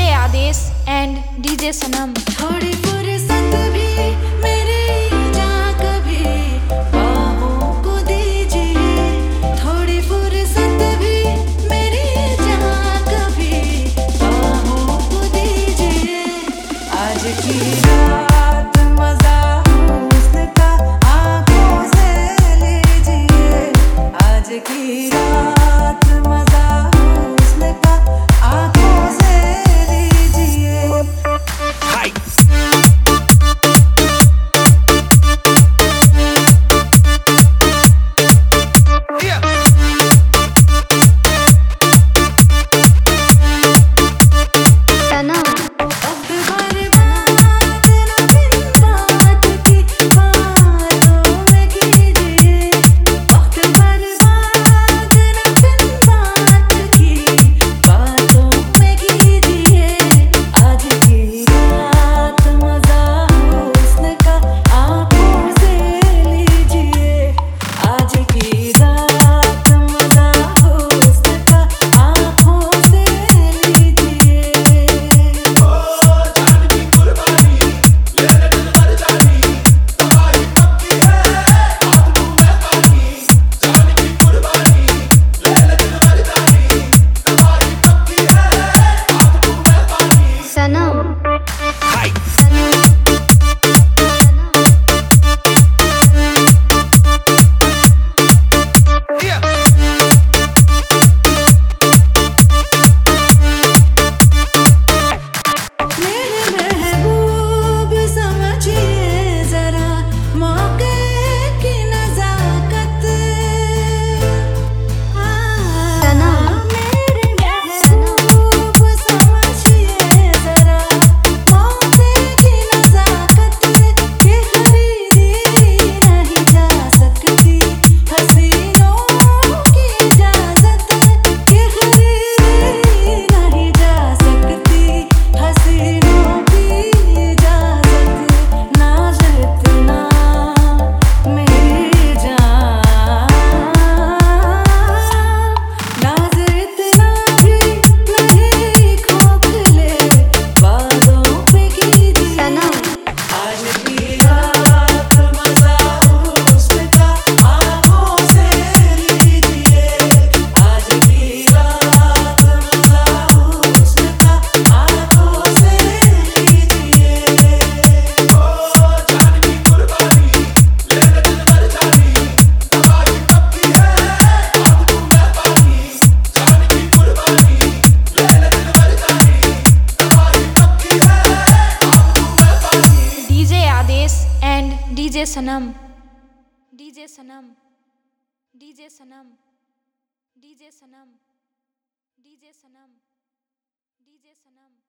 DJ Adesh and DJ Sanam. थोड़ी फुर्सत भी मेरी जा कभी बाहों को दीजिए, थोड़ी फुर्सत भी मेरी जा कभी बाहों को दीजिए। आज की रात मजा हुस्न का आंखों से लीजिए, आज की रात मजा हुस्न का आंखों से लीजिए। DJ Sanam, DJ Sanam, DJ Sanam, DJ Sanam, DJ Sanam, DJ Sanam.